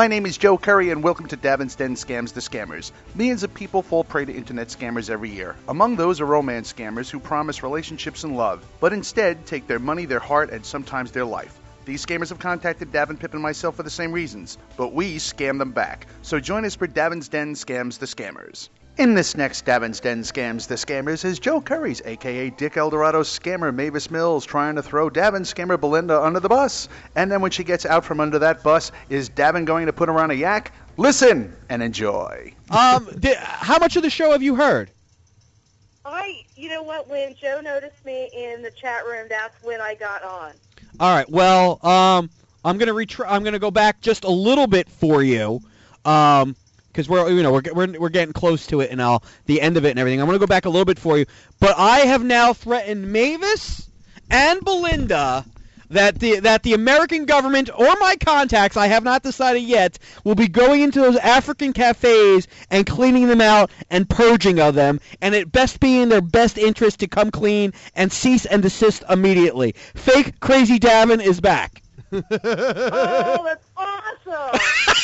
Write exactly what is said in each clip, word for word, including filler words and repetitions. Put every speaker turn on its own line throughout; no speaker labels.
My name is Joe Curry, and welcome to Davin's Den Scams the Scammers. Millions of people fall prey to internet scammers every year. Among those are romance scammers who promise relationships and love, but instead take their money, their heart, and sometimes their life. These scammers have contacted Davin, Pip, and myself for the same reasons, but we scam them back. So join us for Davin's Den Scams the Scammers. In this next Davin's Den Scams the Scammers is Joe Curry's, a k a. Dick Eldorado scammer Mavis Mills, trying to throw Davin's scammer Belinda under the bus. And then when she gets out from under that bus, is Davin going to put her on a yak? Listen and enjoy.
Um, di- how much of the show have you heard?
I, you know what, when Joe noticed me in the chat room, that's when I got on.
All right, well, um, I'm gonna retry. I'm gonna go back just a little bit for you, um, because we're, you know, we're we're we're getting close to it and all the end of it and everything. I'm gonna go back a little bit for you, but I have now threatened Mavis and Belinda that the that the American government or my contacts, I have not decided yet, will be going into those African cafes and cleaning them out and purging of them, and it best be in their best interest to come clean and cease and desist immediately. Fake Crazy Davin is back.
Oh, that's awesome!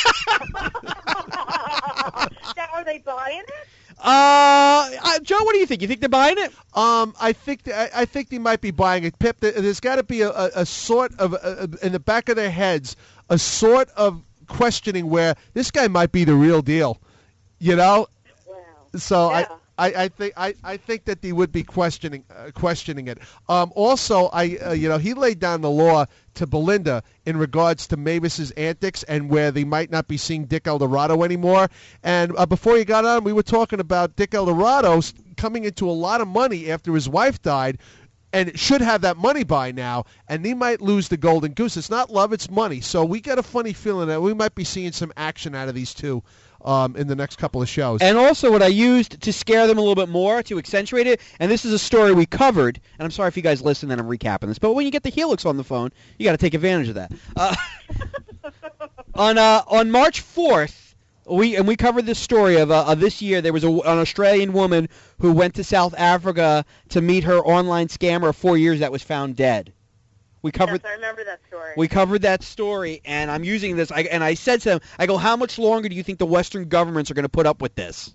Now, are they buying it?
Uh, uh, Joe, what do you think? You think they're buying it?
Um, I think th- I, I think they might be buying it. Pip, th- there's got to be a, a, a sort of uh, in the back of their heads, a sort of questioning where this guy might be the real deal, you know.
Wow.
So
Yeah.
I, I, I think I, I think that they would be questioning uh, questioning it. Um, also, I uh, you know he laid down the law to Belinda in regards to Mavis's antics and where they might not be seeing Dick Eldorado anymore. And uh, before you got on, we were talking about Dick Eldorado coming into a lot of money after his wife died, and should have that money by now, and they might lose the golden goose. It's not love, it's money. So we got a funny feeling that we might be seeing some action out of these two um, in the next couple of shows.
And also what I used to scare them a little bit more, to accentuate it, and this is a story we covered, and I'm sorry if you guys listen and I'm recapping this, but when you get the Helix on the phone, you got to take advantage of that. Uh, on uh, on March fourth, we and we covered this story of, uh, of this year, there was a, an Australian woman who went to South Africa to meet her online scammer of four years that was found dead. We covered.
Yes, I remember that story.
We covered that story, and I'm using this. I, and I said to them, I go, how much longer do you think the Western governments are going to put up with this?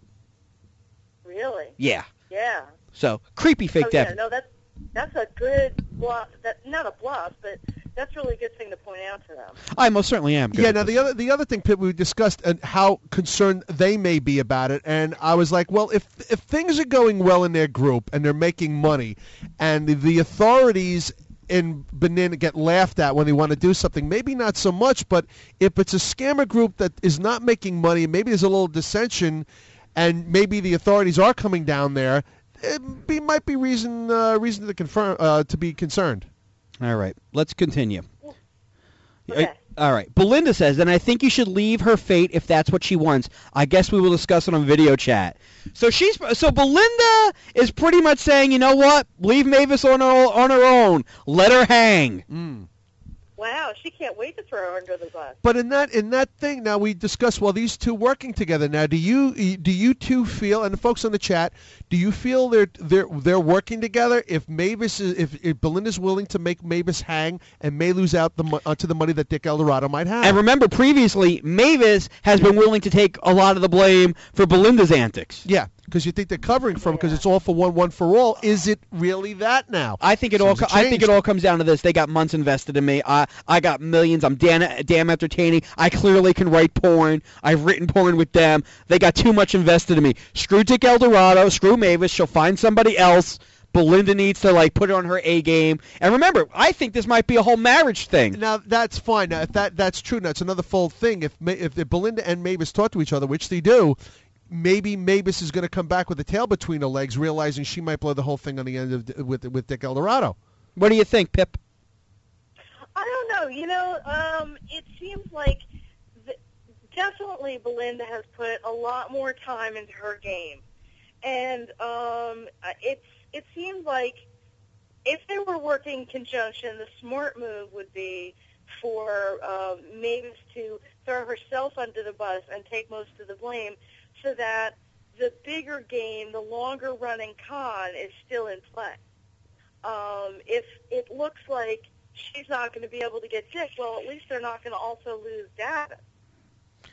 Really?
Yeah.
Yeah.
So creepy fake
oh,
death.
Yeah, no, that's that's a good bluff. That not a bluff, but that's really a good thing to point out to them.
I most certainly am. Good
Yeah.
at
Now
this.
the other the other thing, Pip, we discussed and how concerned they may be about it, and I was like, well, if if things are going well in their group and they're making money, and the, the authorities in Benin get laughed at when they want to do something, maybe not so much, but if it's a scammer group that is not making money, maybe there's a little dissension, and maybe the authorities are coming down there, it be, might be reason uh, reason to confirm uh, to be concerned.
All right, let's continue.
Okay.
Uh, all right. Belinda says, and I think you should leave her fate if that's what she wants. I guess we will discuss it on video chat. So she's so Belinda is pretty much saying, you know what? Leave Mavis on her on her own. Let her hang.
Mm.
Wow, she can't wait to throw her under the bus.
But in that in that thing, now we discussed, well, these two working together. Now, do you do you two feel, and the folks on the chat, do you feel they're they're they're working together? If Mavis is, if, if Belinda's willing to make Mavis hang and may lose out the uh, to the money that Dick Eldorado might have.
And remember, previously, Mavis has been willing to take a lot of the blame for Belinda's antics.
Yeah, because you think they're covering from because it's all for one, one for all. Is it really that now?
I think it all.
Seems to
Co- I think
changed.
it all comes down to this. They got months invested in me. I I got millions. I'm damn damn entertaining. I clearly can write porn. I've written porn with them. They got too much invested in me. Screw Dick Eldorado. Screw Mavis. She'll find somebody else. Belinda needs to like put it on her A game. And remember, I think this might be a whole marriage thing.
Now that's fine. Now if that that's true, now it's another full thing. If Ma- if, if Belinda and Mavis talk to each other, which they do, maybe Mavis is going to come back with a tail between her legs, realizing she might blow the whole thing on the end of with with Dick Eldorado.
What do you think, Pip?
I don't know. You know, um, it seems like th- definitely Belinda has put a lot more time into her game, and um, it's it seems like if they were working in conjunction, the smart move would be for uh, Mavis to throw herself under the bus and take most of the blame, so that the bigger game, the longer-running con, is still in play. Um, if it looks like she's not going to be able to get Dick, well, at least they're not going to also lose Davin.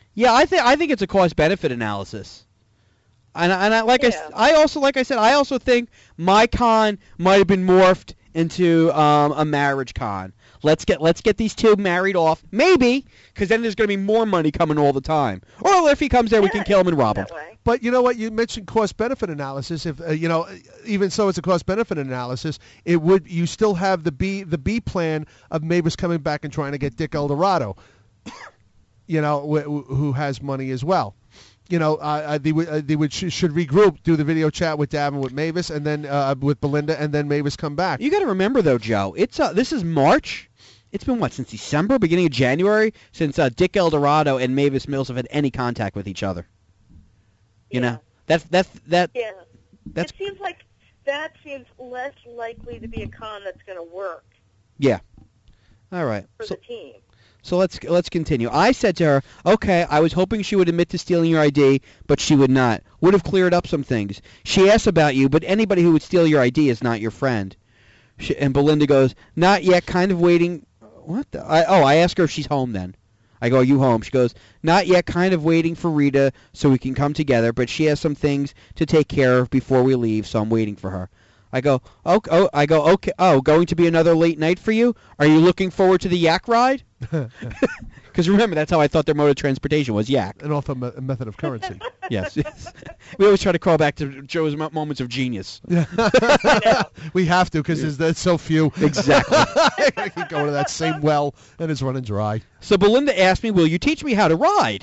Yeah, I think I think it's a cost benefit analysis. And and I, like
Yeah.
I, I also like I said I also think my con might have been morphed into um, a marriage con. Let's get let's get these two married off, maybe, because then there's going to be more money coming all the time. Or if he comes there, we
Yeah,
can kill him and rob him.
that way.
But you know what? You mentioned cost-benefit analysis. If uh, you know, even so, it's a cost-benefit analysis. It would you still have the B the B plan of Mavis coming back and trying to get Dick Eldorado, you know, wh- who has money as well. You know, uh, they would uh, they would sh- should regroup, do the video chat with Davin with Mavis, and then uh, with Belinda, and then Mavis come back.
You got to remember though, Joe. It's uh, this is March. It's been what, since December, beginning of January, since uh, Dick Eldorado and Mavis Mills have had any contact with each other. You
Yeah.
know, that's that's that.
Yeah.
That's
It seems like that seems less likely to be a con that's going to work
yeah. All right.
for
So
the team.
so let's let's continue. I said to her, okay, I was hoping she would admit to stealing your I D, but she would not. Would have cleared up some things. She asked about you, but anybody who would steal your I D is not your friend. She, and Belinda goes, not yet, kind of waiting. What the? I, oh, I ask her if she's home then. I go, are you home? She goes, not yet, kind of waiting for Rita so we can come together, but she has some things to take care of before we leave, so I'm waiting for her. I go, oh, oh, I go, okay, oh, going to be another late night for you? Are you looking forward to the yak ride? Because remember, that's how I thought their mode of transportation was yak.
And also me- a method of currency.
Yes. yes. We always try to crawl back to Joe's mo- moments of genius.
We have to because there's, there's so few.
Exactly.
I can go to that same well and it's running dry.
So Belinda asked me, will you teach me how to ride?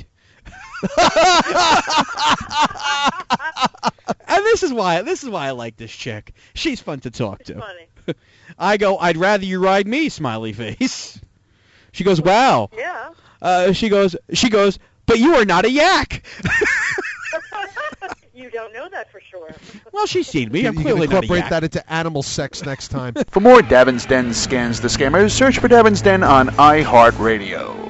And this is why this is why I like this chick. She's fun to talk to.
Funny.
I go, I'd rather you ride me, smiley face. She goes, wow.
Yeah.
Uh, she goes, she goes, but you are not a yak.
You don't know that for sure.
Well, she's seen me.
You,
I'm
you
clearly
can
not a
incorporate
yak.
that into animal sex next time.
For more Davin's Den Scans the Scammers, search for Davin's Den on iHeartRadio.